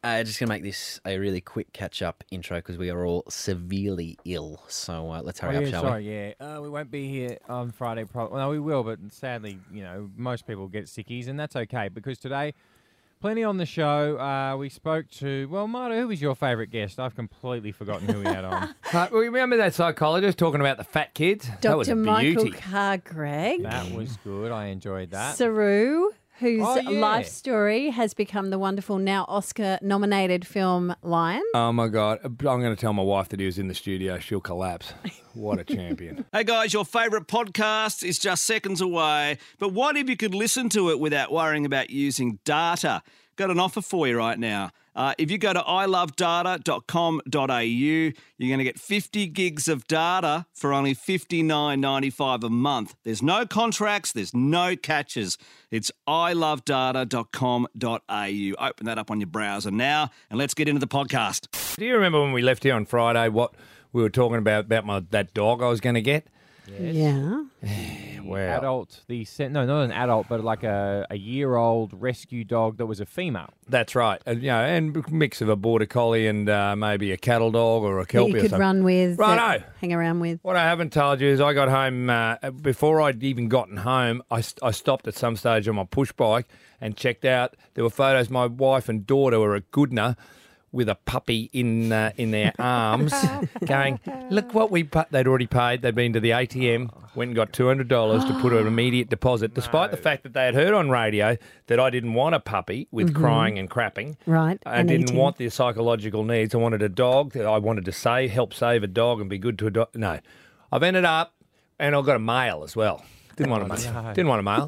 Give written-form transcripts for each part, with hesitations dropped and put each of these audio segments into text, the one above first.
Just going to make this a really quick catch-up intro because we are all severely ill. So let's hurry up, shall we? We won't be here on Friday. Well, no, we will, but sadly, most people get sickies, and that's okay because today, plenty on the show. We spoke to, Marta, who was your favourite guest? I've completely forgotten who we had on. Remember that psychologist talking about the fat kids? That was a Dr. Michael beauty. Carr-Gregg. That was good. I enjoyed that. Saru, whose Oh, yeah. life story has become the wonderful, now Oscar-nominated film Lion. Oh, my God. I'm going to tell my wife that he was in the studio. She'll collapse. What a champion. Hey guys, your favourite podcast is just seconds away, but what if you could listen to it without worrying about using data? Got an offer for you right now. If you go to ilovedata.com.au, you're going to get 50 gigs of data for only $59.95 a month. There's no contracts, there's no catches. It's ilovedata.com.au. Open that up on your browser now, and let's get into the podcast. Do you remember when we left here on Friday what we were talking about that dog I was going to get? Yes. Yeah. Wow. Adult, not an adult, but like a year-old rescue dog that was a female. That's right. And a mix of a border collie and maybe a cattle dog or a That kelpie you or could something. run with, Righto. hang around with. What I haven't told you is I got home, before I'd even gotten home, I stopped at some stage on my push bike and checked out. There were photos. My wife and daughter were at Goodna with a puppy in their arms going, look what they'd already paid. They'd been to the ATM, went and got $200 to put an immediate deposit, despite the fact that they had heard on radio that I didn't want a puppy with crying and crapping. Right. I didn't want the psychological needs. I wanted a dog. I wanted to help save a dog and be good to a dog. No. I've ended up, and I've got a male as well. Didn't want a male.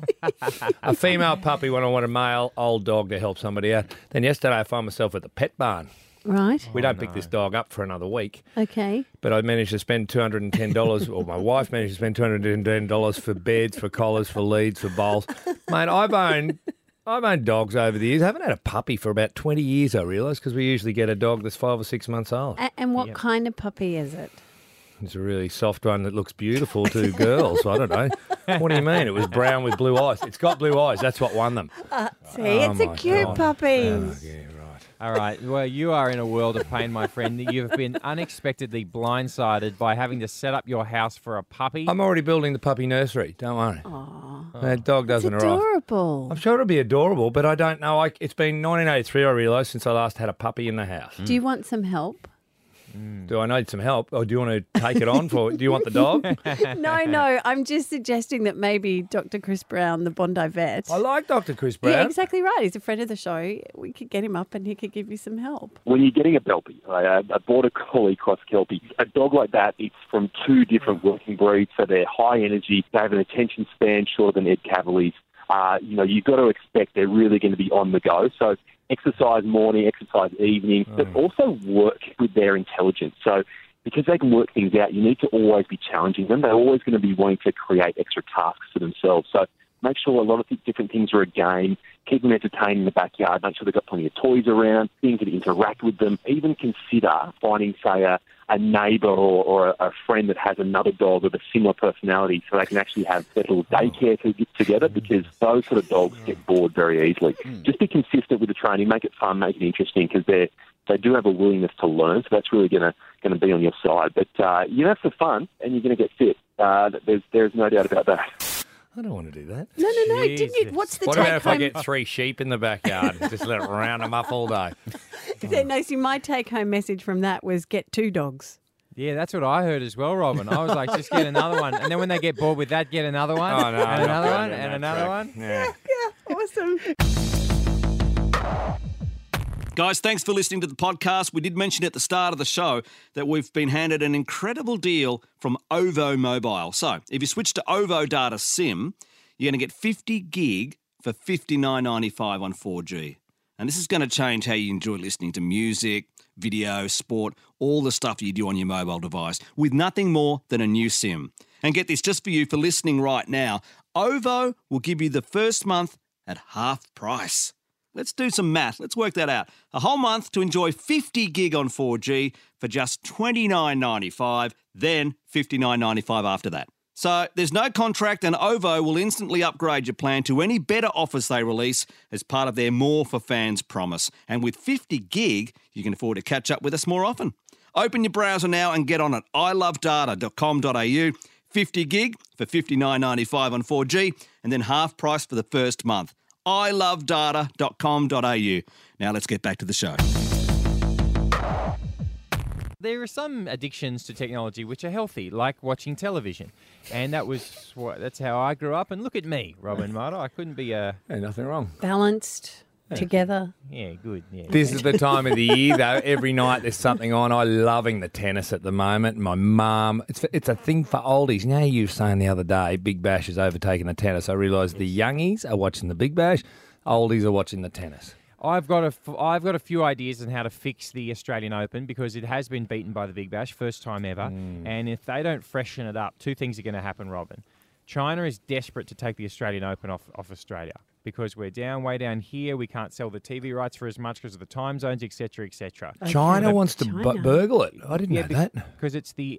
A female puppy when I want a male old dog to help somebody out. Then yesterday I found myself at the pet barn. Right. We don't pick this dog up for another week. Okay. But I managed to spend $210, or my wife managed to spend $210 for beds, for collars, for leads, for bowls. Mate, I've owned dogs over the years. I haven't had a puppy for about 20 years, I realise, because we usually get a dog that's 5 or 6 months old. And what kind of puppy is it? It's a really soft one that looks beautiful to girls. I don't know. What do you mean? It was brown with blue eyes. It's got blue eyes. That's what won them. It's a cute puppy. Oh, yeah, right. All right. Well, you are in a world of pain, my friend. You've been unexpectedly blindsided by having to set up your house for a puppy. I'm already building the puppy nursery. Don't worry. That dog doesn't It's arrive. adorable. I'm sure it'll be adorable, but I don't know. It's been 1983, I realise, since I last had a puppy in the house. Do you want some help? Do I need some help, or do you want to take it on for? Do you want the dog? No. I'm just suggesting that maybe Dr. Chris Brown, the Bondi vet. I like Dr. Chris Brown. Yeah, exactly right. He's a friend of the show. We could get him up and he could give you some help. When you're getting a Belpie, a border collie cross Kelpie, a dog like that, it's from two different working breeds, so they're high energy, they have an attention span shorter than Ed Cavaliers. You've got to expect they're really going to be on the go. So exercise morning, exercise evening, but also work with their intelligence. So because they can work things out, you need to always be challenging them. They're always going to be wanting to create extra tasks for themselves. So make sure a lot of different things are a game. Keep them entertained in the backyard. Make sure they've got plenty of toys around, things that interact with them. Even consider finding, say, a neighbour or a friend that has another dog with a similar personality so they can actually have their little daycare together, because those sort of dogs get bored very easily. Just be consistent with the training. Make it fun, make it interesting, because they do have a willingness to learn, so that's really going to be on your side. But you have some fun and you're going to get fit. There's no doubt about that. I don't want to do that. No. Jesus. Didn't you? What's the What take about if home? I get 3 sheep in the backyard and just let it round them up all day? No, see, my take home message from that was get 2 dogs. Yeah, that's what I heard as well, Robin. I was like, just get another one. And then when they get bored with that, get another one. Oh, no, and I'm another not one, going and down that another track. one. Yeah. Awesome. Guys, thanks for listening to the podcast. We did mention at the start of the show that we've been handed an incredible deal from OVO Mobile. So if you switch to OVO Data SIM, you're going to get 50 gig for $59.95 on 4G. And this is going to change how you enjoy listening to music, video, sport, all the stuff you do on your mobile device with nothing more than a new SIM. And get this, just for you for listening right now, OVO will give you the first month at half price. Let's do some math. Let's work that out. A whole month to enjoy 50 gig on 4G for just $29.95, then $59.95 after that. So there's no contract, and OVO will instantly upgrade your plan to any better offers they release as part of their More for Fans promise. And with 50 gig, you can afford to catch up with us more often. Open your browser now and get on it. ilovedata.com.au. 50 gig for $59.95 on 4G, and then half price for the first month. ilovedata.com.au. Now let's get back to the show. There are some addictions to technology which are healthy, like watching television. And that's how I grew up. And look at me, Robin Marta. I couldn't be Hey, nothing wrong. Balanced, together. Yeah, good. Yeah. This is the time of the year, though. Every night there's something on. I'm loving the tennis at the moment. My mum, it's a thing for oldies. You know, you were saying the other day, Big Bash has overtaken the tennis. I realised the youngies are watching the Big Bash, oldies are watching the tennis. I've got a few ideas on how to fix the Australian Open because it has been beaten by the Big Bash, first time ever. And if they don't freshen it up, two things are going to happen, Robin. China is desperate to take the Australian Open off Australia because we're way down here. We can't sell the TV rights for as much because of the time zones, etc., etc. China wants to burgle it. I didn't know that. Because it's the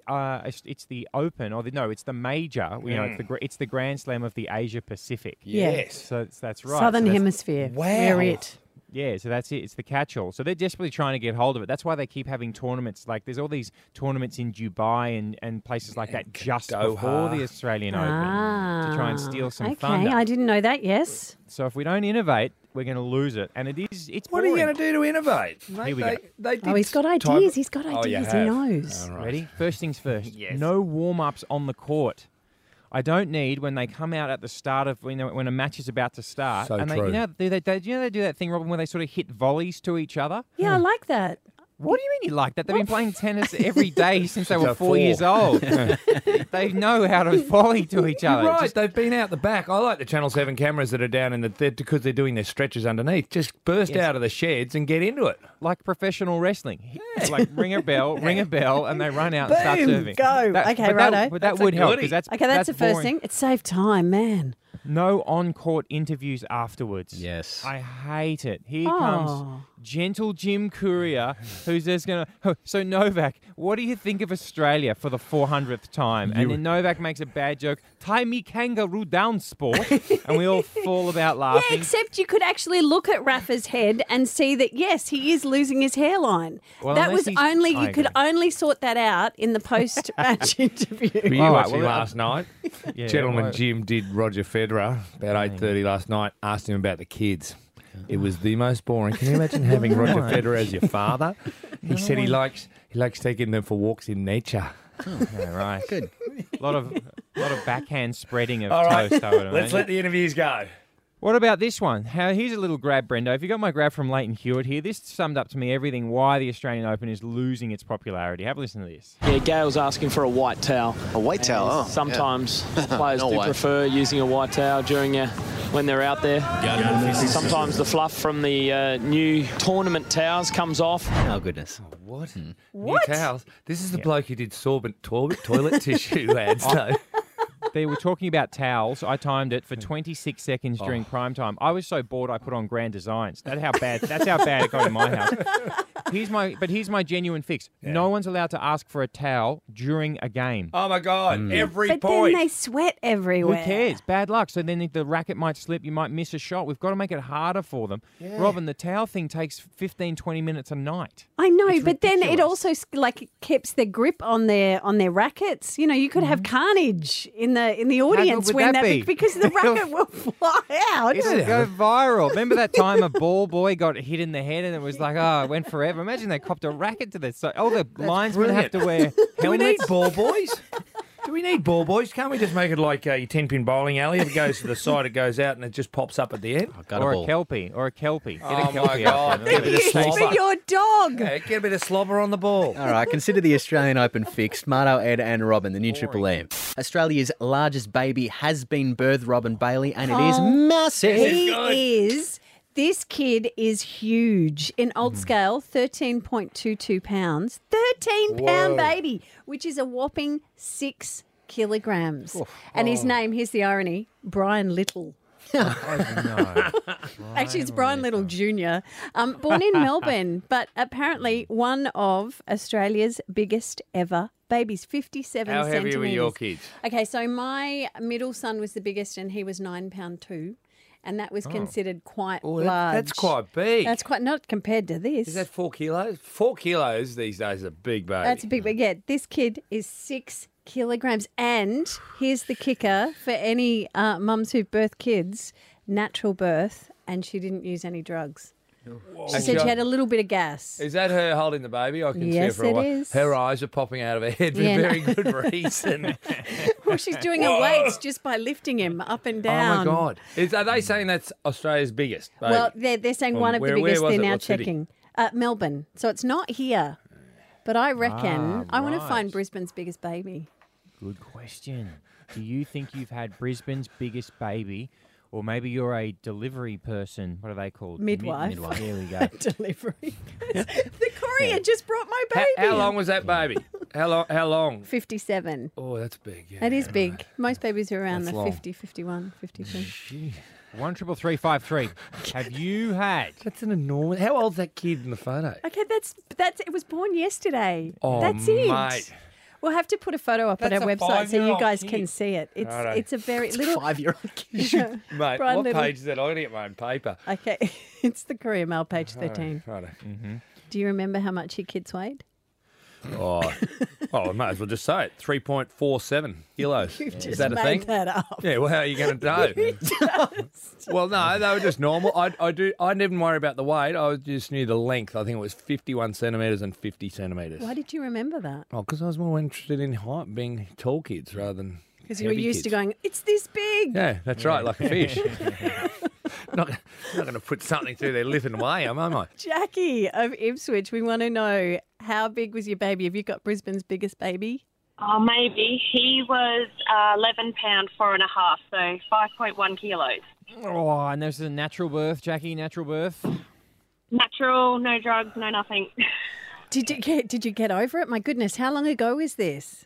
Open, it's the major. You know, it's the Grand Slam of the Asia Pacific. Yes. So that's right. Southern Hemisphere. Wow. We're it. Yeah, so that's it. It's the catch-all. So they're desperately trying to get hold of it. That's why they keep having tournaments. Like there's all these tournaments in Dubai and places like that just before the Australian Open to try and steal some thunder. Okay, I didn't know that, yes. So if we don't innovate, we're going to lose it. And it's What boring. are you going to do to innovate? Here we go. He's got ideas. He's got ideas. He knows. All right. Ready? First things first. Yes. No warm-ups on the court. I don't need when they come out at the start of when a match is about to start. So and true. They do that thing, Robin, where they sort of hit volleys to each other. Yeah, I like that. What do you mean you like that? They've been playing tennis every day since they were 4 years old. They know how to volley to each other. You're right, they've been out the back. I like the Channel 7 cameras that are down in because they're doing their stretches underneath. Just burst out of the sheds and get into it. Like professional wrestling. Like ring a bell, and they run out and start serving. Go. Okay, righto. But that would help. That's the first thing. It saved time, man. No on-court interviews afterwards. Yes. I hate it. Here comes gentle Jim Courier, who's just going to... So, Novak, what do you think of Australia for the 400th time? And then Novak makes a bad joke, tie me kangaroo down, sport, and we all fall about laughing. Yeah, except you could actually look at Rafa's head and see that, yes, he is losing his hairline. Well, that was you could only sort that out in the post-match interview. Were you watching last night? Yeah, Gentleman Jim did Roger Federer about 8:30 last night, asked him about the kids. It was the most boring. Can you imagine having Roger Federer as your father? He said he likes taking them for walks in nature. Yeah, right. Good. A lot of backhand spreading of All right, toast, I would let's imagine. let the interviews go. What about this one? Here's a little grab, Brendo. If you got my grab from Leighton Hewitt here, this summed up to me everything why the Australian Open is losing its popularity. Have a listen to this. Yeah, Gail's asking for a white towel. A white towel? Sometimes players do prefer using a white towel when they're out there. Sometimes the fluff from the new tournament towels comes off. Oh, goodness. What? What? New towels? This is the bloke who did sorbent toilet tissue ads, though. They were talking about towels. I timed it for 26 seconds during prime time. I was so bored I put on Grand Designs. That's how bad it got in my house. Here's my genuine fix. Yeah. No one's allowed to ask for a towel during a game. Oh my God! Every but point. Then they sweat everywhere. Who cares? Bad luck. So then the racket might slip. You might miss a shot. We've got to make it harder for them. Yeah. Robin, the towel thing takes 15, 20 minutes a night. I know, but then it also keeps their grip on their rackets. You know, you could have carnage in the audience when because the racket will fly out. It'll go viral. Remember that time a ball boy got hit in the head and it was like, it went forever. Imagine they copped a racket to this. So all the linesmen have to wear helmets. Do we need ball boys? Do we need ball boys? Can't we just make it like a 10-pin bowling alley? If it goes to the side, it goes out and it just pops up at the end? Or a kelpie. Get oh, a kelpie my God. Get a bit of for your dog. Yeah, get a bit of slobber on the ball. All right, consider the Australian Open fixed. Marto, Ed and Robin, the new Triple M. Australia's largest baby has been birthed, Robin Bailey, and it is massive. He is. This kid is huge. In old scale, 13.22 pounds. 13-pound baby, which is a whopping 6 kilograms. And his name, here's the irony, Brian Little. No. Actually, it's Brian Little Jr., born in Melbourne, but apparently one of Australia's biggest ever babies, 57 How centimetres. heavy were your kids? Okay, so my middle son was the biggest and he was 9 pound 2, and that was considered quite large. That's quite big. That's quite, not compared to this. Is that 4 kilos? 4 kilos these days is a big baby. That's a big, but yeah, this kid is 6 kilograms. And here's the kicker for any mums who've birthed kids, natural birth, and she didn't use any drugs. She said she had a little bit of gas. Is that her holding the baby? I can Yes, see her for a it while. is. Her eyes are popping out of her head for very good reason. Well, she's doing her weights just by lifting him up and down. Oh, my God. Are they saying that's Australia's biggest baby? Well, they're saying one of the Where biggest. was They're it? now What city? checking. Melbourne. So it's not here. But I reckon I want to right. find Brisbane's biggest baby. Good question. Do you think you've had Brisbane's biggest baby? Or maybe you're a delivery person. What are they called? Midwife. Midwife. There we go. Delivery. The courier just brought my baby. How long was that baby? How long? 57. Oh, that's big. Yeah. That is big. Most babies are around That's the long. 50, 51, 52. 13353. Have you had? That's an enormous... How old's that kid in the photo? Okay, that's it was born yesterday. Oh, that's it. mate. We'll have to put a photo up on That's our a website so you 5-year-old guys kid. can see it. Righto. It's a very little 5-year-old kid. Mate, Brian what Little. page is that? I'm going to get my own paper. Okay, it's the Courier Mail, page 13. Righto. Do you remember how much your kids weighed? Oh, I might as well just say it. 3.47 kilos. You've Is just that a made thing? that up. Yeah, well, how are you going to know? Well, no, they were just normal. I didn't worry about the weight. I just knew the length. I think it was 51 centimetres and 50 centimetres. Why did you remember that? Oh, because I was more interested in height, being tall kids rather than Because you were heavy used to kids. going, it's this big. Yeah, that's right, like a fish. not going to put something through their lip and weigh them, am I? Jackie of Ipswich, we want to know, how big was your baby? Have you got Brisbane's biggest baby? Oh, maybe. He was 11 pound 4.5, so 5.1 kilos. Oh, and there's a natural birth, Jackie, natural birth. Natural, no drugs, no nothing. Did you get over it? My goodness, how long ago is this?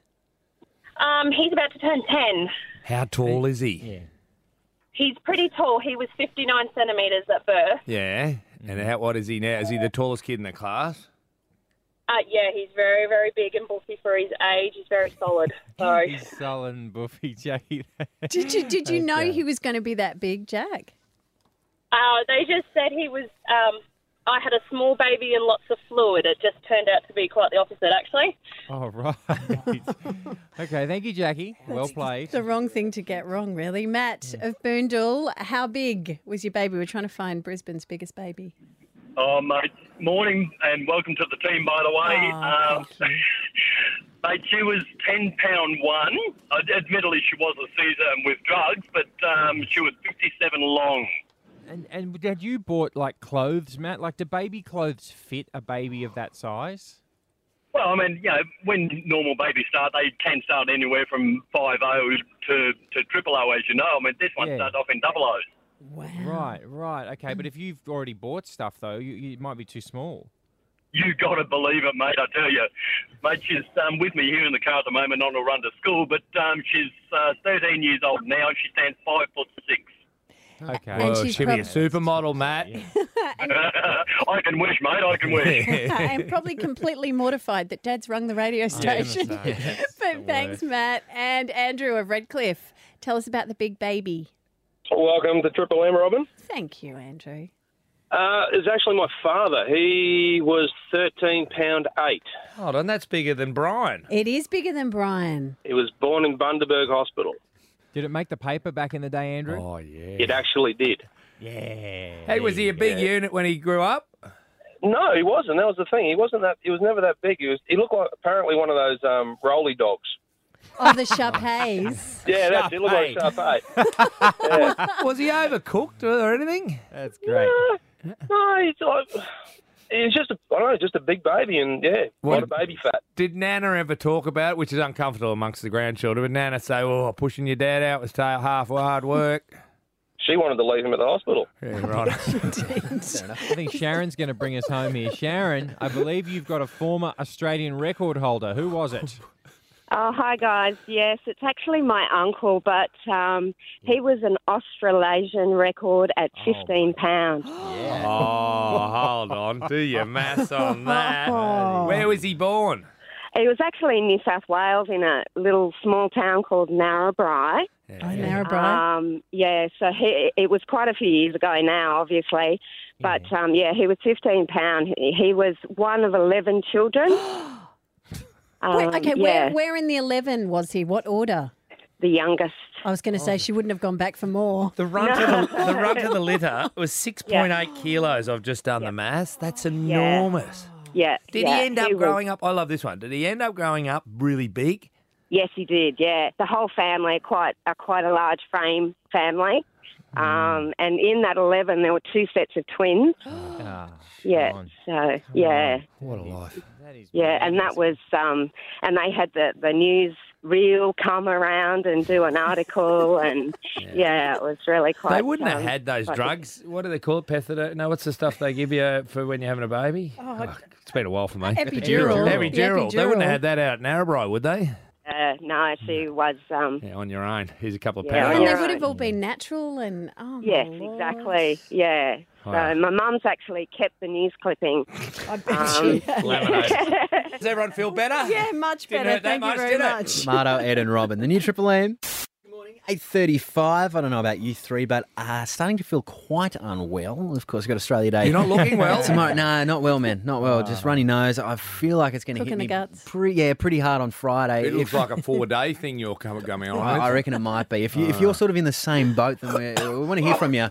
He's about to turn 10. How tall is he? Yeah. He's pretty tall. He was 59 centimetres at birth. Yeah. And what is he now? Is he the tallest kid in the class? Yeah, he's very, very big and bulky for his age. He's very solid. So He's sullen, Buffy, Jackie. Did you know Okay. he was going to be that big, Jack? they just said he was... I had a small baby and lots of fluid. It just turned out to be quite the opposite, actually. Oh, right. Okay, thank you, Jackie. Well played. The wrong thing to get wrong, really. Matt of Boondall, how big was your baby? We're trying to find Brisbane's biggest baby. Oh, mate, morning and welcome to the team, by the way. Oh, thank you. Mate, she was 10 pound 1. Admittedly, she was a Caesar with drugs, but she was 57 long. And had you bought, like, clothes, Matt? Like, do baby clothes fit a baby of that size? Well, I mean, when normal babies start, they can start anywhere from 5.0 to 000, as you know. I mean, this one started off in 00. Wow. Right. Okay, but if you've already bought stuff, though, you might be too small. You got to believe it, mate, I tell you. Mate, she's with me here in the car at the moment on a run to school, but she's 13 years old now. She stands 5'6". Okay. And Well, she's she'll be a supermodel, Matt. I can wish, mate, I can wish. I'm probably completely mortified that Dad's rung the radio station. But thanks, Matt. And Andrew of Redcliffe, tell us about the big baby. Welcome to Triple M, Robin. Thank you, Andrew. It's actually my father. He was 13 pound 8. Hold on, that's bigger than Brian. It is bigger than Brian. He was born in Bundaberg Hospital. Did it make the paper back in the day, Andrew? Oh, yeah. It actually did. Yeah. Hey, was he a big unit when he grew up? No, he wasn't. That was the thing. He wasn't that. He was never that big. He looked like apparently one of those rolly dogs. Oh, the Sharpays. Yeah, that's it. Looked like a Sharpei. Was he overcooked or anything? That's great. No, he's just a big baby, and a lot of baby fat. Did Nana ever talk about it, which is uncomfortable amongst the grandchildren? Would Nana say, "Oh, pushing your dad out was half hard work"? She wanted to leave him at the hospital. Yeah, right. I think Sharon's going to bring us home here. Sharon, I believe you've got a former Australian record holder. Who was it? Oh, hi, guys. Yes, it's actually my uncle, but he was an Australasian record at 15 pounds. Oh, hold on. Do your maths on that. Where was he born? He was actually in New South Wales in a little small town called Narrabri. Narrabri. So it was quite a few years ago now, obviously. But, he was 15 pounds. He was one of 11 children. Where in the 11 was he? What order? The youngest. I was going to say she wouldn't have gone back for more. The run to the litter was 6.8 kilos. I've just done the maths. That's enormous. Yeah. Did he end up growing up? I love this one. Did he end up growing up really big? Yes, he did. Yeah, the whole family, quite a large frame family. And in that 11, there were 2 sets of twins. What a life. And that was, and they had the news reel come around and do an article, and it was really quite. They wouldn't have had those drugs. What do they call it? Pethidine? No, what's the stuff they give you for when you're having a baby? It's been a while for me. Epidural. Epidural. They wouldn't have had that out in Narrabri, would they? No, she was. On your own. Here's a couple of Yeah, pounds. And they would have all been natural and, Yes, exactly. Yeah. Wow. So my mum's actually kept the news clipping. I bet she has. Does everyone feel better? Yeah, much Didn't better. hurt that Thank you much, very did it? much. Marto, Ed and Robin. The new Triple M. Good morning. 8:35. I don't know about you three, but starting to feel quite unwell. Of course, we've got Australia Day. You're not looking well? Tomorrow. No, not well, man. Not well. Just runny nose. I feel like it's going to hit Cooking me the guts. pretty hard on Friday. It looks like a 4-day thing you're coming on with. I reckon it might be. If you're sort of in the same boat, then we want to hear from you.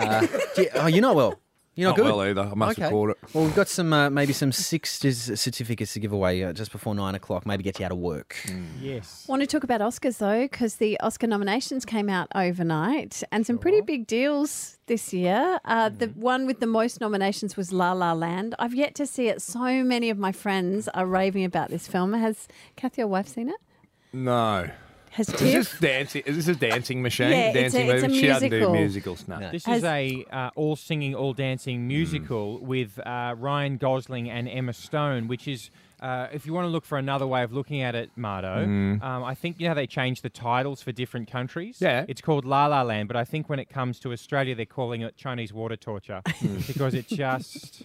You're not well. You're not good? Well either. I must have caught it. Well, we've got some maybe some 6 certificates to give away just before 9 o'clock. Maybe get you out of work. Yes. Want to talk about Oscars, though, because the Oscar nominations came out overnight and some pretty big deals this year. The one with the most nominations was La La Land. I've yet to see it. So many of my friends are raving about this film. Has Kathy, your wife, seen it? No. Has Is Tiff? this a dancing machine? Yeah, dancing it's a movie? She doesn't do musical. musicals, no. This is a all singing, all dancing musical with Ryan Gosling and Emma Stone, which is, if you want to look for another way of looking at it, Marto, I think you know how they change the titles for different countries. Yeah. It's called La La Land, but I think when it comes to Australia, they're calling it Chinese water torture because it just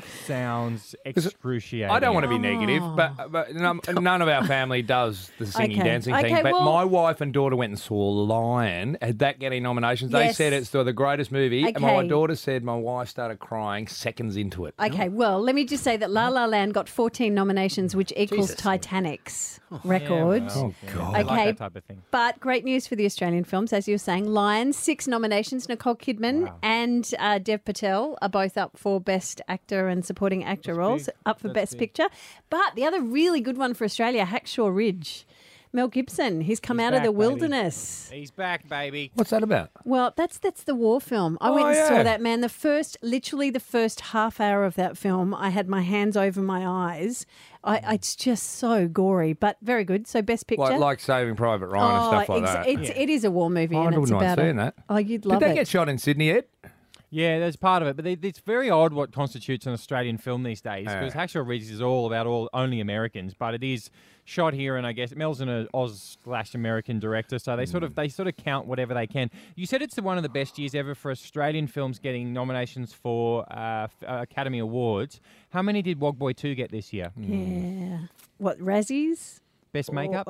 sounds excruciating. I don't want to be negative, but none of our family does the singing, dancing thing. But my wife and daughter went and saw Lion. Had that get any nominations? They Yes. said it's the greatest movie. And Okay. my daughter said my wife started crying seconds into it. Okay, well, let me just say that La La Land got 14 nominations, which equals Titanic's record. Oh, God. I like Okay, that type of thing. but great news for the Australian films, as you were saying. Lion, 6 nominations. Nicole Kidman and Dev Patel are both up for Best Actor and Supporting Actor roles, up for Best Picture. But the other really good one for Australia, Hacksaw Ridge. Mel Gibson, he's come out of back, the baby. wilderness. He's back, baby. What's that about? Well, that's the war film. I went and saw that, man. Literally the first half hour of that film, I had my hands over my eyes. It's just so gory, but very good. So Best Picture. Like Saving Private Ryan and stuff like that. It is a war movie, I and it's wouldn't mind about seeing that. Oh, you'd love Did they it. get shot in Sydney, Ed? Yeah, that's part of it. But it's very odd what constitutes an Australian film these days because Hacksaw Ridge is all about only Americans, but it is shot here, and I guess Mel's an Oz/American director, so they sort of count whatever they can. You said it's one of the best years ever for Australian films getting nominations for Academy Awards. How many did Wogboy 2 get this year? Yeah. What, Razzies? Best makeup?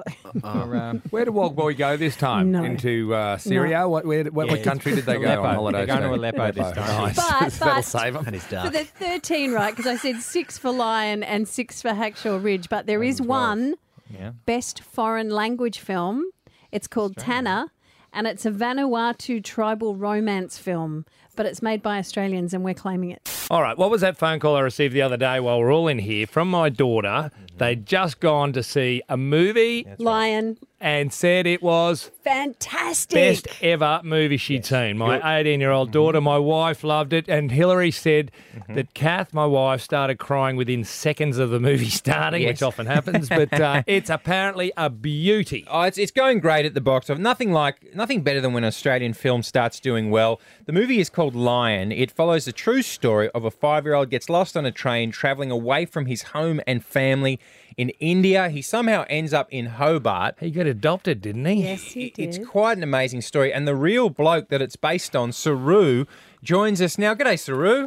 Where did Wogboy go this time? No. Into Syria? No. What country did they go Aleppo. on holiday? They're going to Aleppo this time. Nice. That'll save them. That is For dark. the 13, right, because I said 6 for Lion and 6 for Hacksaw Ridge, but there is one Best Foreign Language Film. It's called Tanner, and it's a Vanuatu tribal romance film, but it's made by Australians and we're claiming it. All right, what was that phone call I received the other day while we're all in here from my daughter? They'd just gone to see a movie Lion. and said it was fantastic. Best ever movie she'd seen. My 18-year-old daughter, my wife loved it, and Hillary said that Kath, my wife, started crying within seconds of the movie starting, which often happens, but it's apparently a beauty. Oh, it's going great at the box office. Nothing better than when an Australian film starts doing well. The movie is called Lion. It follows the true story of a 5-year-old gets lost on a train travelling away from his home and family in India. He somehow ends up in Hobart. He got adopted, didn't he? Yes, he did. It's quite an amazing story. And the real bloke that it's based on, Saru, joins us now. G'day, Saru.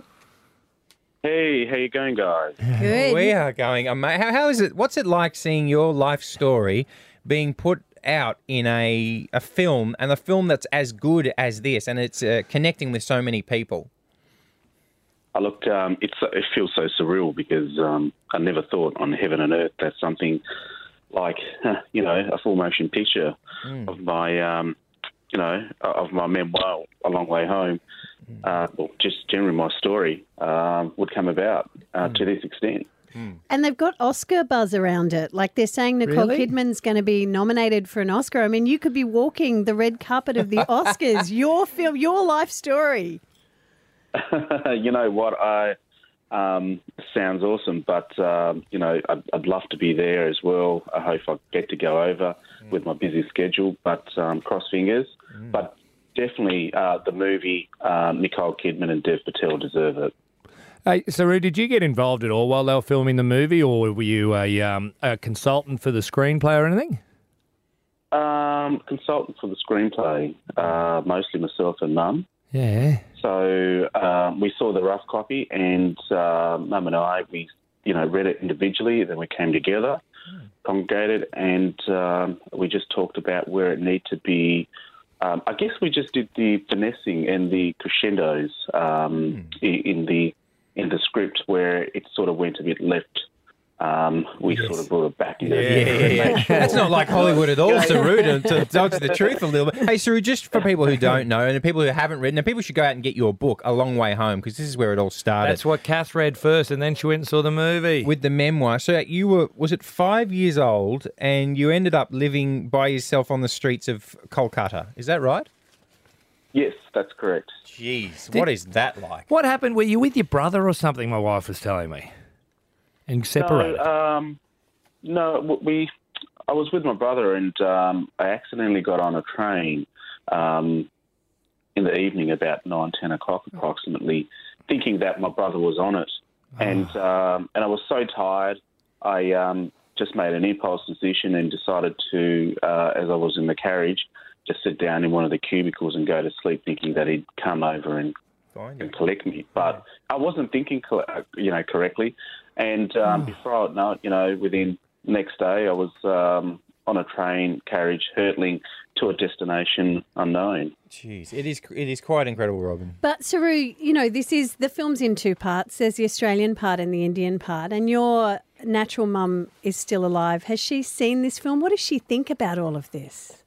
Hey, how you going, guys? Good. We are going. How is it? What's it like seeing your life story being put out in a film, and a film that's as good as this, and it's connecting with so many people? Look, it feels so surreal because I never thought on heaven and earth that something like, a full motion picture of my, of my memoir, A Long Way Home, or just generally my story, would come about to this extent. And they've got Oscar buzz around it. Like they're saying Nicole Kidman's going to be nominated for an Oscar. I mean, you could be walking the red carpet of the Oscars. Your film, your life story. You know what? Sounds awesome, but, I'd love to be there as well. I hope I get to go over with my busy schedule, but cross fingers. But definitely the movie, Nicole Kidman and Dev Patel deserve it. Hey, Saru, did you get involved at all while they were filming the movie, or were you a consultant for the screenplay or anything? Consultant for the screenplay, mostly myself and Mum. Yeah. So we saw the rough copy, and Mum and I, we read it individually. Then we came together, congregated, and we just talked about where it needed to be. I guess we just did the finessing and the crescendos in the script where it sort of went a bit left. We sort of brought it back. That's not like Hollywood at all, Saru, to dodge the truth a little bit. Hey, Saru, just for people who don't know and the people who haven't read, now people should go out and get your book, A Long Way Home, because this is where it all started. That's what Kath read first, and then she went and saw the movie. With the memoir. So you were, was it 5 years old, and you ended up living by yourself on the streets of Kolkata. Is that right? Yes, that's correct. Jeez, what is that like? What happened? Were you with your brother or something, my wife was telling me? And separated? No, I was with my brother, and I accidentally got on a train in the evening about 9-10 o'clock approximately, thinking that my brother was on it. And I was so tired, I just made an impulse decision and decided to, as I was in the carriage, just sit down in one of the cubicles and go to sleep, thinking that he'd come over and collect me. But I wasn't thinking, correctly. And before I know it, within the next day, I was on a train carriage hurtling to a destination unknown. Jeez, it is quite incredible, Robin. But Saru, the film's in two parts. There's the Australian part and the Indian part, and your natural mum is still alive. Has she seen this film? What does she think about all of this?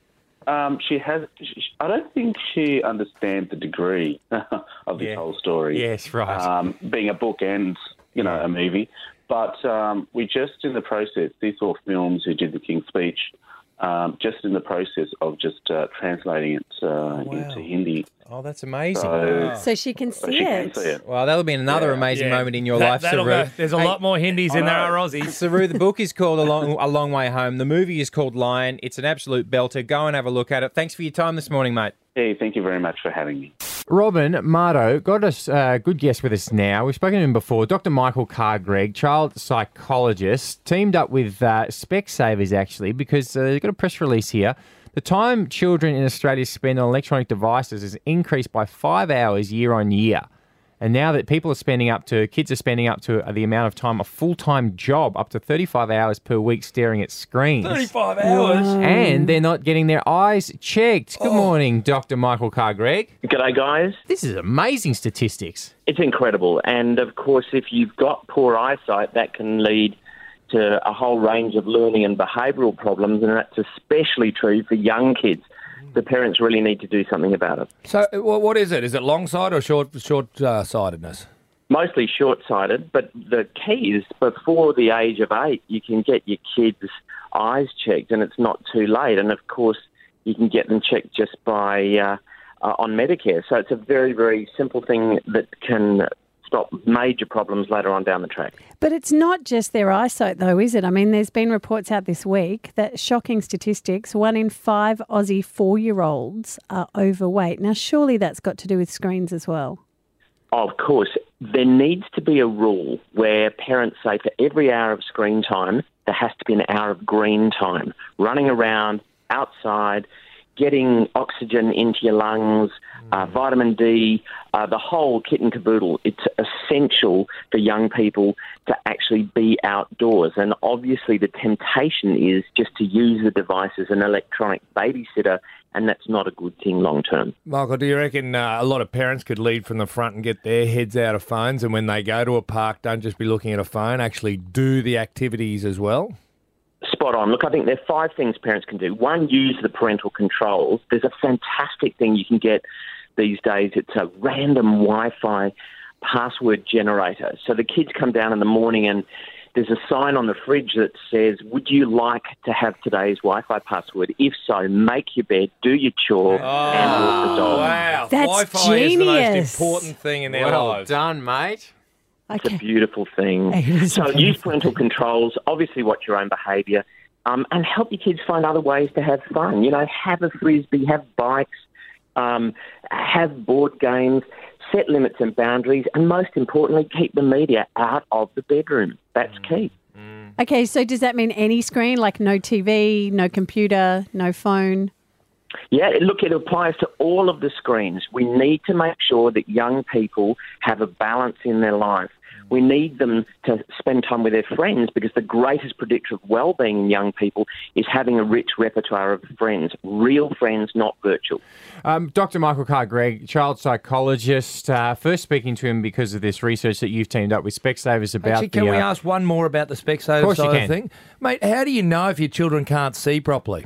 She has. I don't think she understands the degree of this whole story. Yes, right. Being a book and a movie, but we just in the process. These all films who did the King's Speech, just in the process of just translating it into Hindi. Oh, that's amazing. So she can see it. Well, that'll be another amazing moment in your life, Saru. There's a lot more Hindis in there are Aussies. Saru, the book is called A Long Way Home. The movie is called Lion. It's an absolute belter. Go and have a look at it. Thanks for your time this morning, mate. Hey, thank you very much for having me. Robin, Marto, got us a good guest with us now. We've spoken to him before. Dr. Michael Carr-Gregg, child psychologist, teamed up with Specsavers, actually, because they've got a press release here. The time children in Australia spend on electronic devices has increased by 5 hours year on year. And now that kids are spending up to the amount of time, a full-time job, up to 35 hours per week staring at screens. 35 hours? And they're not getting their eyes checked. Good morning, Dr. Michael Carr-Gregg. G'day, guys. This is amazing statistics. It's incredible. And, of course, if you've got poor eyesight, that can lead to a whole range of learning and behavioural problems, and that's especially true for young kids. The parents really need to do something about it. So what is it? Is it long-sighted or short-sightedness? Mostly short-sighted, but the key is before the age of 8, you can get your kids' eyes checked and it's not too late. And, of course, you can get them checked just by on Medicare. So it's a very, very simple thing that can stop major problems later on down the track. But it's not just their eyesight, though, is it? I mean, there's been reports out this week that shocking statistics, 1 in 5 Aussie 4-year-olds are overweight. Now, surely that's got to do with screens as well. Of course. There needs to be a rule where parents say for every hour of screen time, there has to be an hour of green time, running around, outside, getting oxygen into your lungs, vitamin D, the whole kit and caboodle. It's essential for young people to actually be outdoors. And obviously the temptation is just to use the device as an electronic babysitter, and that's not a good thing long term. Michael, do you reckon a lot of parents could lead from the front and get their heads out of phones, and when they go to a park, don't just be looking at a phone, actually do the activities as well? Spot on. Look, I think there are 5 things parents can do. 1, use the parental controls. There's a fantastic thing you can get these days. It's a random Wi-Fi password generator. So the kids come down in the morning and there's a sign on the fridge that says, would you like to have today's Wi-Fi password? If so, make your bed, do your chore, and walk the dog. Wow. That's Wi-Fi is the genius. most important thing in their Well lives. done, mate. It's a beautiful thing. So use parental controls, obviously watch your own behaviour, and help your kids find other ways to have fun. You know, have a Frisbee, have bikes, have board games, set limits and boundaries, and most importantly, keep the media out of the bedroom. That's key. Okay, so does that mean any screen, like no TV, no computer, no phone? Yeah, look, it applies to all of the screens. We need to make sure that young people have a balance in their life. We need them to spend time with their friends, because the greatest predictor of well-being in young people is having a rich repertoire of friends, real friends, not virtual. Dr. Michael Carr-Gregg, child psychologist, first speaking to him because of this research that you've teamed up with Specsavers about. Actually, can we ask one more about the Specsavers side of the thing? Mate, how do you know if your children can't see properly?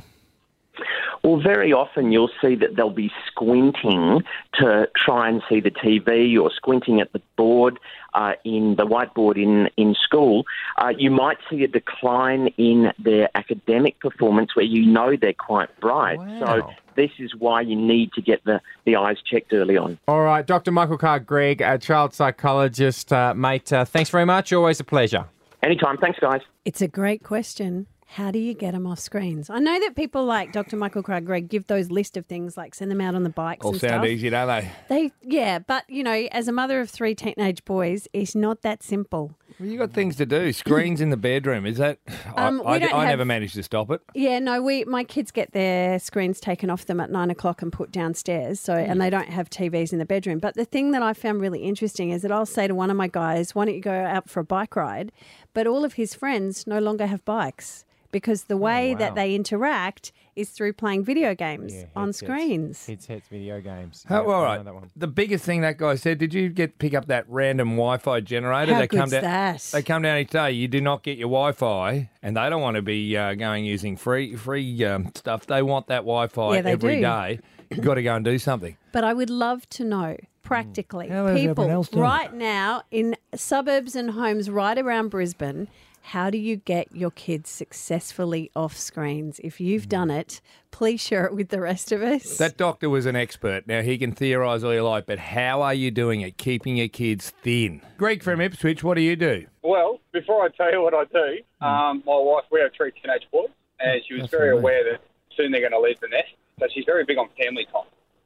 Well, very often you'll see that they'll be squinting to try and see the TV, or squinting at the board, in the whiteboard in school. You might see a decline in their academic performance where you know they're quite bright. Wow. So this is why you need to get the eyes checked early on. All right, Dr. Michael Carr-Gregg, a child psychologist. Mate, thanks very much. Always a pleasure. Anytime. Thanks, guys. It's a great question. How do you get them off screens? I know that people like Dr. Michael Carr-Gregg give those list of things, like send them out on the bikes All and sound stuff. easy, don't they? Yeah, but, you know, as a mother of 3 teenage boys, it's not that simple. Well, you got things to do. Screens in the bedroom. Is that? I never managed to stop it. Yeah, no, my kids get their screens taken off them at 9 o'clock and put downstairs. So, and they don't have TVs in the bedroom. But the thing that I found really interesting is that I'll say to one of my guys, why don't you go out for a bike ride? But all of his friends no longer have bikes, because the way that they interact is through playing video games on screens. Headsets, video games. All right. The biggest thing that guy said, did you pick up that random Wi-Fi generator? How good's that? They come down each day. You do not get your Wi-Fi, and they don't want to be going using free stuff. They want that Wi-Fi every day. You've got to go and do something. But I would love to know, practically, How is everyone people else doing right now in suburbs and homes right around Brisbane, how do you get your kids successfully off screens? If you've done it, please share it with the rest of us. That doctor was an expert. Now, he can theorise all you like, but how are you doing it, keeping your kids thin? Greg from Ipswich, what do you do? Well, before I tell you what I do, my wife, we have 3 teenage boys, and she was very aware that soon they're going to leave the nest. So she's very big on family time.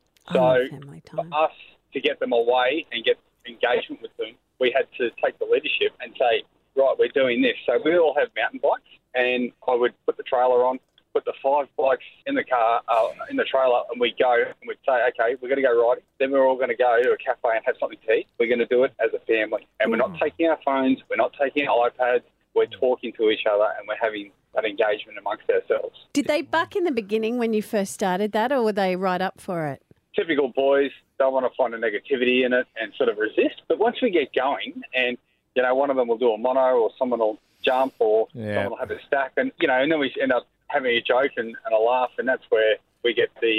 So for us to get them away and get engagement with them, we had to take the leadership and say, right, we're doing this. So we all have mountain bikes, and I would put the trailer on, put the 5 bikes in the car, in the trailer, and we'd go and we'd say, okay, we're going to go riding. Then we're all going to go to a cafe and have something to eat. We're going to do it as a family. And we're not taking our phones, we're not taking our iPads, we're talking to each other, and we're having that engagement amongst ourselves. Did they buck in the beginning when you first started that, or were they right up for it? Typical boys don't want to find a negativity in it and sort of resist. But once we get going, and you know, one of them will do a mono, or someone will jump, or someone will have a stack, and you know, and then we end up having a joke and a laugh, and that's where we get the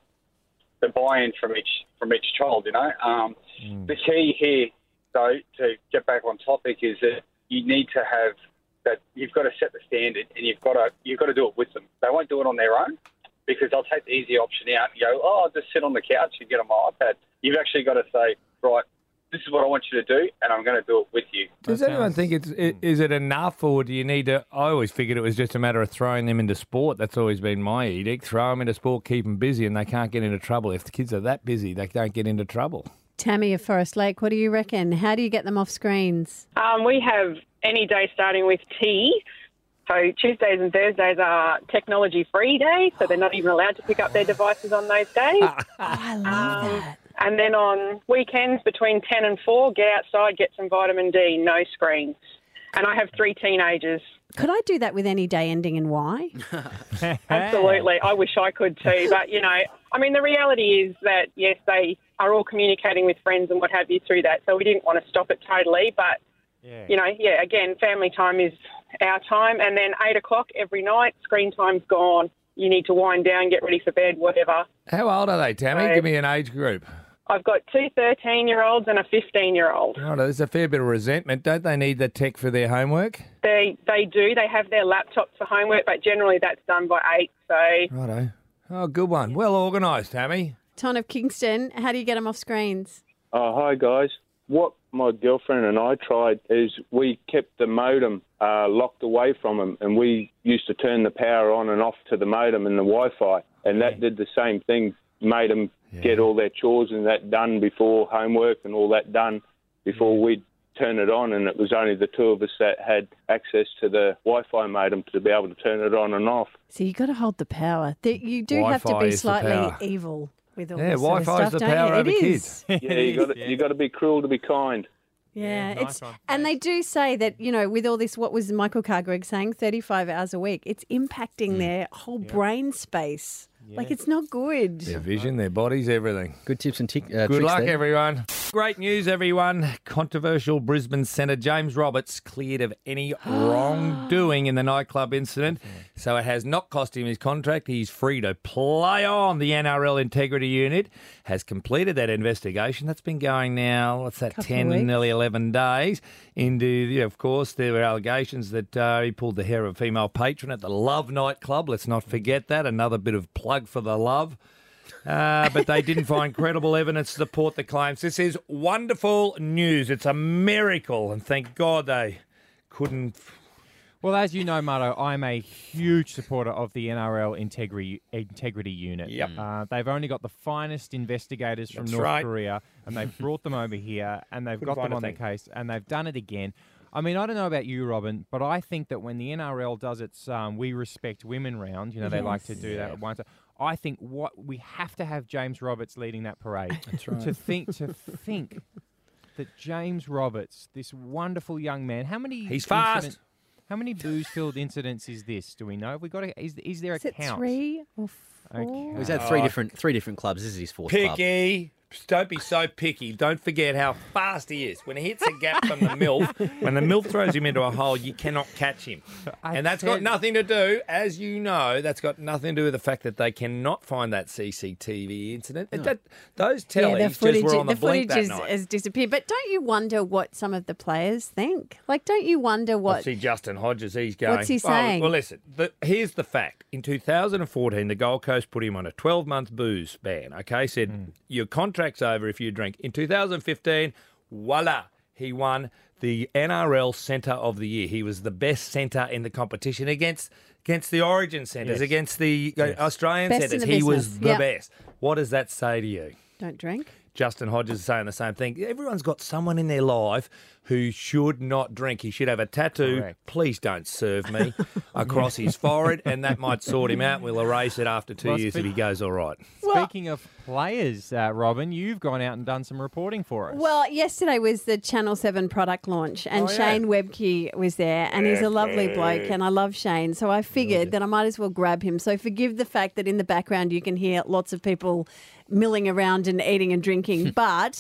buy-in from each child. You know, the key here, though, to get back on topic, is that you need to have that. You've got to set the standard, and you've got to do it with them. They won't do it on their own. because I'll take the easy option out and go, I'll just sit on the couch and get on my iPad. You've actually got to say, right, this is what I want you to do, and I'm going to do it with you. Does anyone think is it enough, or do you need to? I always figured it was just a matter of throwing them into sport. That's always been my edict. Throw them into sport, keep them busy, and they can't get into trouble. If the kids are that busy, they don't get into trouble. Tammy of Forest Lake, what do you reckon? How do you get them off screens? We have any day starting with tea. So Tuesdays and Thursdays are technology-free days, so they're not even allowed to pick up their devices on those days. I love that. And then on weekends between 10 and 4, get outside, get some vitamin D, no screens. And I have 3 teenagers. Could I do that with any day ending in Y? Absolutely. I wish I could too. But, the reality is that, yes, they are all communicating with friends and what have you through that. So we didn't want to stop it totally. But, again, family time is our time. And then 8 o'clock every night, screen time's gone. You need to wind down, get ready for bed, whatever. How old are they, Tammy? Give me an age group. I've got 2 13-year-olds and a 15-year-old. Right, there's a fair bit of resentment. Don't they need the tech for their homework? They do. They have their laptops for homework, but generally that's done by 8. So. Righto. Oh, good one. Well organised, Tammy. Ton of Kingston, how do you get them off screens? Oh, hi, guys. What my girlfriend and I tried is we kept the modem locked away from them, and we used to turn the power on and off to the modem and the Wi-Fi, and that did the same thing, made them get all their chores and that done before homework and all that done before we'd turn it on, and it was only the 2 of us that had access to the Wi-Fi modem to be able to turn it on and off. So you've got to hold the power. You do Wi-Fi have to be is the slightly power. evil with all Yeah, this sort of Wi-Fi is stuff, the don't power you? over It kids. is. Yeah, you got to be cruel to be kind. Yeah, and they do say that, with all this, what was Michael Cargreg saying, 35 hours a week, it's impacting their whole brain space. Like, it's not good. Their vision, their bodies, everything. Good tips and tricks. Good luck, everyone. Great news, everyone. Controversial Brisbane centre James Roberts cleared of any wrongdoing in the nightclub incident, so it has not cost him his contract. He's free to play on. The NRL Integrity Unit has completed that investigation. That's been going now, what's that, 10, nearly 11 days. Of course, there were allegations that he pulled the hair of a female patron at the Love nightclub. Let's not forget that. Another bit of plug for the Love. But they didn't find credible evidence to support the claims. This is wonderful news. It's a miracle, and thank God they couldn't. Well, as you know, Marto, I'm a huge supporter of the NRL Integrity Unit. Yep. They've only got the finest investigators from North Korea, and they've brought them over here, and they've got them on the case, and they've done it again. I mean, I don't know about you, Robin, but I think that when the NRL does its We Respect Women round, they like to do that at once. I think we have to have James Roberts leading that parade. That's right. To think that James Roberts, this wonderful young man, He's fast. How many booze-filled incidents is this? Do we know? Have we got? Is there a count? Is it 3 or 4? Okay. He's had three different clubs. This is his fourth club. Picky. Don't be so picky. Don't forget how fast he is. When he hits a gap from the MILF, when the MILF throws him into a hole, you cannot catch him. And that's got nothing to do, as you know, that's got nothing to do with the fact that they cannot find that CCTV incident. Those tellies just were on the blink that night. Has disappeared. But don't you wonder what some of the players think? Like, don't you wonder what... I see Justin Hodges, he's going... What's he saying? Well, listen, here's the fact. In 2014, the Gold Coast put him on a 12-month booze ban, okay? Said, your contract's over if you drink. In 2015, voila, he won the NRL Centre of the Year. He was the best centre in the competition against the Origin centres, against the Australian centres. He was the best. What does that say to you? Don't drink. Justin Hodges is saying the same thing. Everyone's got someone in their life who should not drink. He should have a tattoo, please don't serve me, across his forehead, and that might sort him out. We'll erase it after 2 years if he goes all right. Speaking of players, Robin, you've gone out and done some reporting for us. Well, yesterday was the Channel 7 product launch, and Shane Webke was there, and he's a lovely bloke, and I love Shane, so I figured that I might as well grab him. So forgive the fact that in the background you can hear lots of people milling around and eating and drinking, but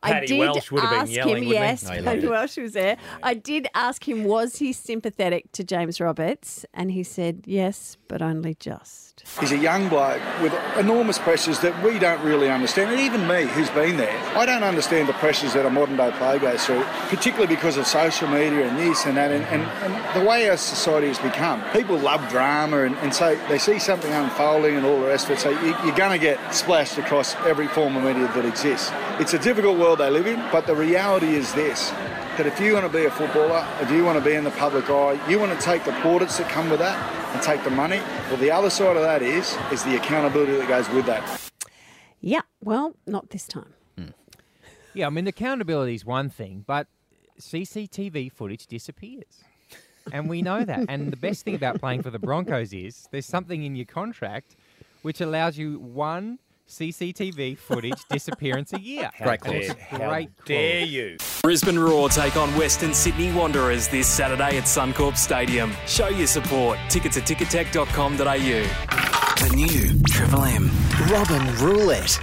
Paddy Welsh would have been yelling, wouldn't he? Yes, Paddy Welsh was there. I did ask him, was he sympathetic to James Roberts? And he said, yes, but only just. He's a young bloke with enormous pressures that we don't really understand. And even me, who's been there, I don't understand the pressures that a modern-day player goes through, particularly because of social media and this and that, and the way our society has become. People love drama, and so they see something unfolding and all the rest of it, so you're going to get splashed across every form of media that exists. It's a difficult world they live in, but the reality is this, that if you want to be a footballer, if you want to be in the public eye, you want to take the plaudits that come with that and take the money, well, the other side of that is the accountability that goes with that. Yeah, well, not this time. Yeah, I mean, accountability is one thing, but CCTV footage disappears. And we know that. And the best thing about playing for the Broncos is there's something in your contract which allows you one CCTV footage disappearance a year. Great clause. How dare you? Brisbane Roar take on Western Sydney Wanderers this Saturday at Suncorp Stadium. Show your support. Tickets at tickettech.com.au. The new Triple M. Robin Roulette.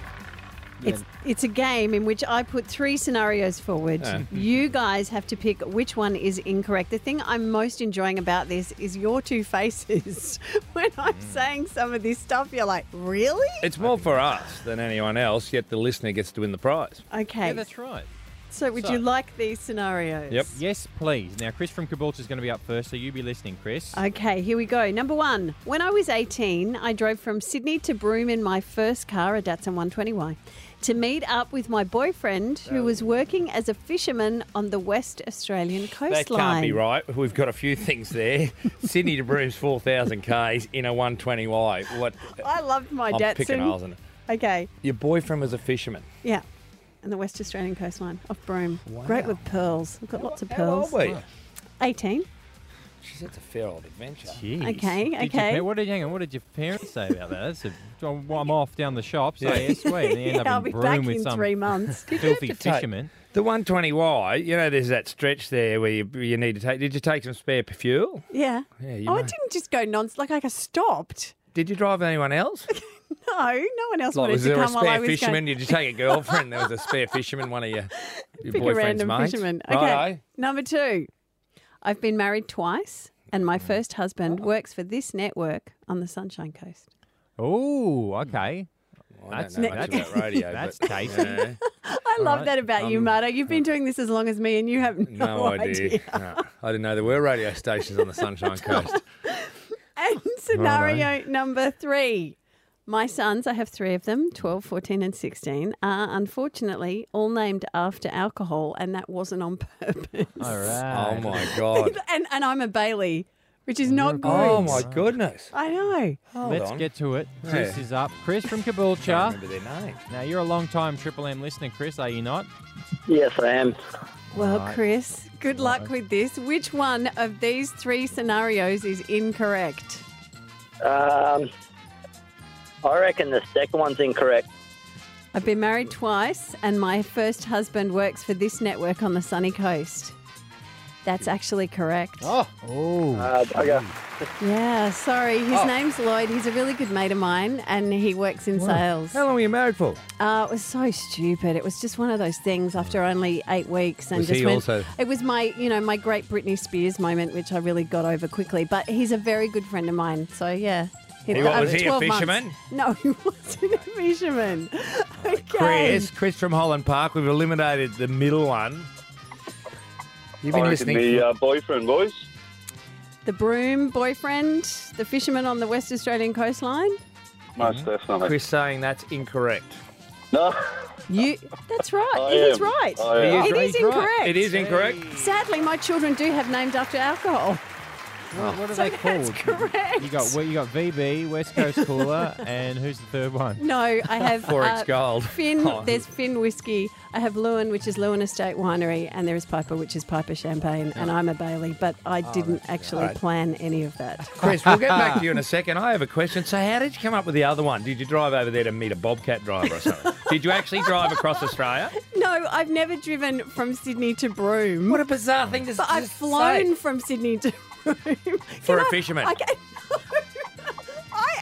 It's a game in which I put 3 scenarios forward. You guys have to pick which one is incorrect. The thing I'm most enjoying about this is your two faces. When I'm saying some of this stuff, you're like, really? It's more for us than anyone else, yet the listener gets to win the prize. Okay. Yeah, that's right. So would you like these scenarios? Yep. Yes, please. Now, Chris from Caboolture is going to be up first, so you be listening, Chris. Okay, here we go. Number 1. When I was 18, I drove from Sydney to Broome in my first car, a Datsun 120Y, to meet up with my boyfriend who was working as a fisherman on the West Australian coastline. That can't be right. We've got a few things there. Sydney to Broome's 4,000 Ks in a 120Y. What? I loved my I'm Datsun. picking holes in it. Okay. Your boyfriend was a fisherman. Yeah. And the West Australian coastline off Broome. Wow. Great with pearls. I've got lots of How pearls. old were you? 18. Jeez, that's a fair old adventure. Jeez. Okay. What did your parents say about that? I'm off down the shop, so yeah, sweet. And you end up I'll in be Broome back with in some 3 months. filthy fisherman. The 120Y, you know, there's that stretch there where you need to take. Did you take some spare fuel? Yeah. Yeah. I didn't just go nonsense. Like I stopped. Did you drive with anyone else? No one else Like, wanted was to there a come while I spare was fisherman? going. Did you take a girlfriend? There was a spare fisherman, one of your Pick a boyfriend's random mates. fisherman. Okay. Righto. Number 2. I've been married twice, and my first husband works for this network on the Sunshine Coast. Oh, okay. I don't know much about radio. That's but, tasty. yeah. I love that about you, Marta. You've been doing this as long as me, and you have no idea. No, I didn't know there were radio stations on the Sunshine Coast. And scenario number 3. My sons, I have 3 of them, 12, 14 and 16, are unfortunately all named after alcohol, and that wasn't on purpose. All right. Oh, my God. and I'm a Bailey, which is not good. Oh, my goodness. I know. Let's get to it. Chris is up. Chris from Caboolture. I can't remember their name. Now, you're a long-time Triple M listener, Chris, are you not? Yes, I am. Well, Right. Chris, good luck with this. Which one of these 3 scenarios is incorrect? I reckon the second one's incorrect. I've been married twice, and my first husband works for this network on the sunny coast. That's actually correct. Oh. Okay. Yeah, sorry. His name's Lloyd. He's a really good mate of mine, and he works in sales. How long were you married for? It was so stupid. It was just one of those things after only 8 weeks, and Was just he went. also- It was my great Britney Spears moment, which I really got over quickly. But he's a very good friend of mine. So yeah. Was he a 12 months. fisherman? No, he wasn't a fisherman. Okay. Chris from Holland Park. We've eliminated the middle one. You've been I reckon listening. the boyfriend, boys. The Broome boyfriend, the fisherman on the West Australian coastline. Most definitely. Chris saying that's incorrect. No. That's right. I It is am. right. I am. It is He's right. incorrect. It is incorrect. Sadly, my children do have names after alcohol. What are So they that's called? correct. You got VB, West Coast Cooler, and who's the third one? No, I have 4X Gold. Finn. Oh. There's Finn whiskey. I have Lewin, which is Lewin Estate Winery, and there is Piper, which is Piper Champagne, and I'm a Bailey. But I didn't actually right. plan any of that. Chris, we'll get back to you in a second. I have a question. So how did you come up with the other one? Did you drive over there to meet a Bobcat driver or something? Did you actually drive across Australia? No, I've never driven from Sydney to Broome. What a bizarre thing to But I've flown from Sydney to Broome. For a fisherman. I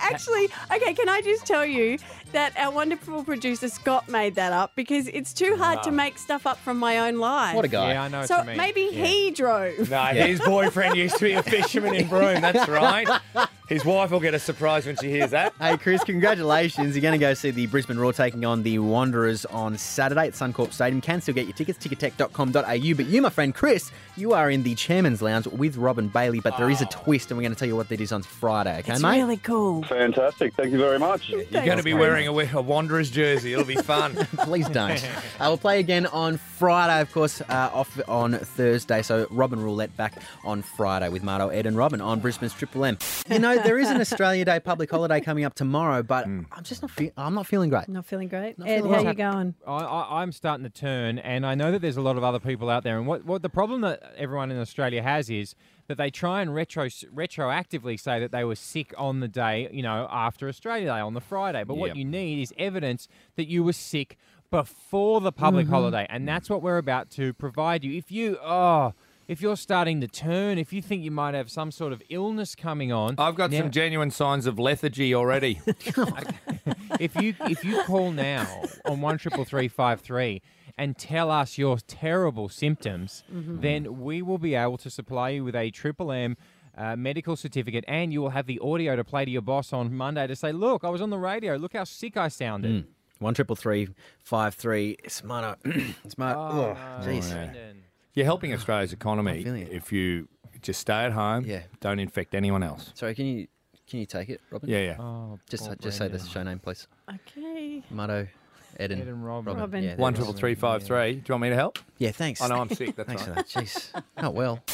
actually, okay, can I just tell you that our wonderful producer Scott made that up because it's too hard to make stuff up from my own life. What a guy. Yeah, I know what So you mean. maybe he drove. No, his boyfriend used to be a fisherman in Broome. That's right. His wife will get a surprise when she hears that. Hey, Chris, congratulations. You're going to go see the Brisbane Roar taking on the Wanderers on Saturday at Suncorp Stadium. Can still get your tickets, tickettech.com.au. But you, my friend Chris, you are in the Chairman's Lounge with Robin Bailey, but there is a twist, and we're going to tell you what that is on Friday, okay, It's mate? really cool. Fantastic. Thank you very much. You're going to be wearing a Wanderers jersey. It'll be fun. Please don't. We'll play again on Friday, of course, off on Thursday. So Robin Roulette back on Friday with Marto, Ed and Robin on Brisbane's Triple M. You know, there is an Australia Day public holiday coming up tomorrow, but I'm just not feeling great. Not feeling great. Not Ed, feeling how well. you going? I'm starting to turn, and I know that there's a lot of other people out there. And what the problem that everyone in Australia has is that they try and retroactively say that they were sick on the day, after Australia Day on the Friday. But what you need is evidence that you were sick before the public holiday, and that's what we're about to provide you. If you're starting to turn, if you think you might have some sort of illness coming on, I've got some genuine signs of lethargy already. if you call now on 133353 and tell us your terrible symptoms, then we will be able to supply you with a Triple M medical certificate, and you will have the audio to play to your boss on Monday to say, look, I was on the radio, look how sick I sounded. 133353. Smart. Oh, jeez. You're helping Australia's economy if you just stay at home, don't infect anyone else. Sorry, can you take it, Robin? Yeah. Oh, Just say the show name, please. Okay. Marto, Ed Ed and Robin. Yeah, 133353. Do you want me to help? Yeah, thanks. I know I'm sick. That's Thanks right. for that. Jeez. Oh, well.